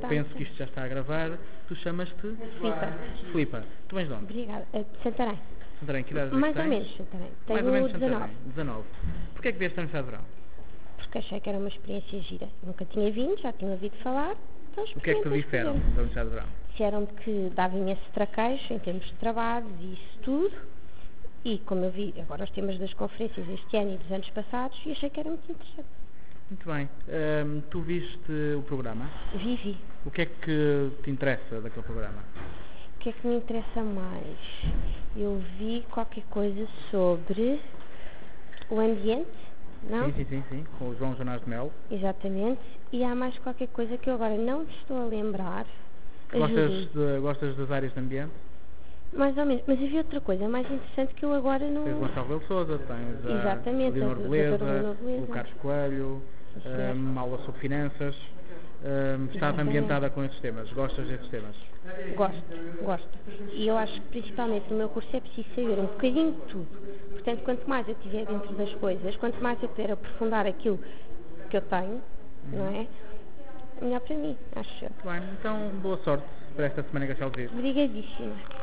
penso que isto já está a gravar. Tu chamas-te? Filipa. Tu vens de onde? Obrigada. De Santarém. Santarém, que idade Mais tens? ou menos Santarém. Mais ou menos Tenho Santarém. 19. 19. Porquê é que vieste a Universidade de Verão? Porque achei que era uma experiência gira. Nunca tinha vindo, já tinha ouvido falar. Então O que é que te disseram da Universidade de Verão? Disseram-me que dava imenso traquejo em termos de trabalhos e isso tudo. E como eu vi agora os temas das conferências este ano e dos anos passados, e achei que era muito interessante. Muito bem. Tu viste o programa? Vi. O que é que te interessa daquele programa? O que é que me interessa mais? Eu vi qualquer coisa sobre o ambiente, não? Sim. Com o João Jonas de Melo. Exatamente. E há mais qualquer coisa que eu agora não me estou a lembrar. Gostas das áreas de ambiente? Mais ou menos. Mas havia outra coisa mais interessante que eu agora não... Tens o Gonçalo Rebelo de Sousa, tens a Leonor Beleza, o Carlos Coelho, aula sobre finanças. Estás ambientada com esses temas? Gostas desses temas? Gosto. E eu acho que principalmente no meu curso é preciso saber um bocadinho de tudo. Portanto, quanto mais eu estiver dentro das coisas, quanto mais eu puder aprofundar aquilo que eu tenho, não é? Melhor para mim, acho eu. Muito bem, então boa sorte para esta semana que a Chalvir. Obrigadíssima.